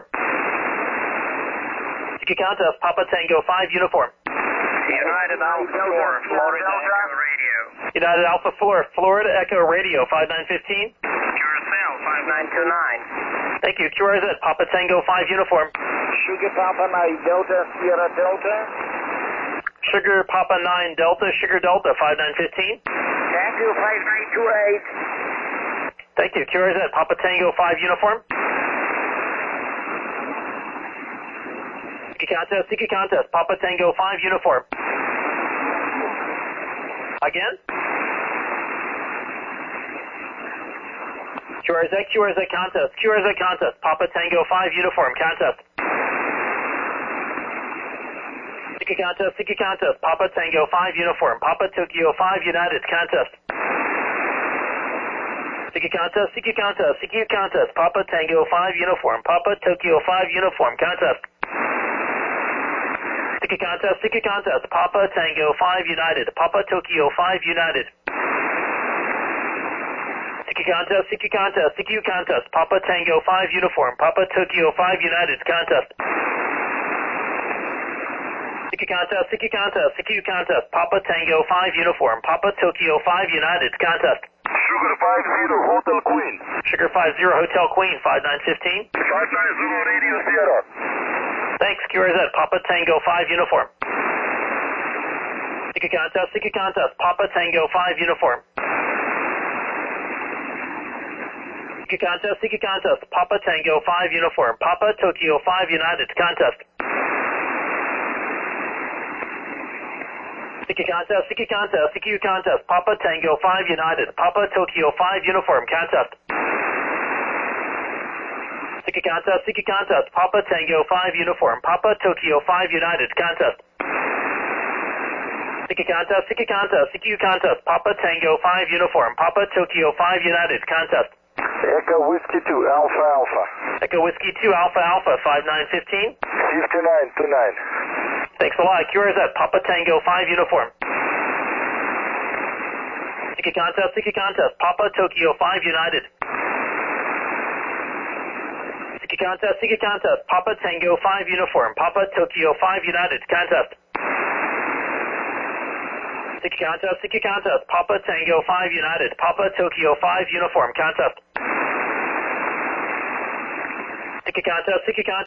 Siki contest, Papa Tango 5 uniform. United Alpha 4, Florida Echo Radio. United Alpha 4, Florida Echo Radio 5915. Curacao 5929. Thank you. QRZ, Papa Tango 5 uniform. Sugar Papa 9 Delta, Sierra Delta. Sugar Papa 9 Delta, Sugar Delta 5915. Thank you, 5928. Thank you. QRZ, Papa Tango 5 uniform. Siki contest, Papa Tango 5 uniform. Again? QRZ contest, Papa Tango 5 uniform, contest. Siki contest, Papa Tango 5 uniform, Papa Tokyo 5 United, contest. Siki contest, Papa Tango 5 uniform, Papa Tokyo 5 uniform, contest. Siki contest, Papa Tango 5 United, Papa Tokyo 5 United. Siki contest, Papa Tango 5 uniform, Papa Tokyo 5 United, contest. Siki contest, Papa Tango 5 uniform, Papa Tokyo 5 United, contest. Sugar 50 Hotel Queen. Sugar 50 Hotel Queen 5915. 590 Radio Sierra. Thanks, QRZ, Papa Tango 5 uniform. Siki contest, Papa Tango 5 uniform. Siki contest, Papa Tango 5 uniform, Papa Tokyo 5 United, contest. Siki contest, Papa Tango 5 United, Papa Tokyo 5 uniform, contest. Siki contest, Papa Tango 5 uniform, Papa Tokyo 5 United, contest. Siki contest, Papa Tango 5 uniform, Papa Tokyo 5 United, contest. Echo Whiskey 2 Alpha Alpha. Echo Whiskey 2 Alpha Alpha 5915. 5929. Thanks a lot. QRZ, Papa Tango 5 uniform. Siki contest, Papa Tokyo 5 United. Siki contest, Papa Tango 5 uniform, Papa Tokyo 5 United, contest. Siki contest, Papa Tango 5 United, Papa Tokyo 5 uniform, contest. Siki contest,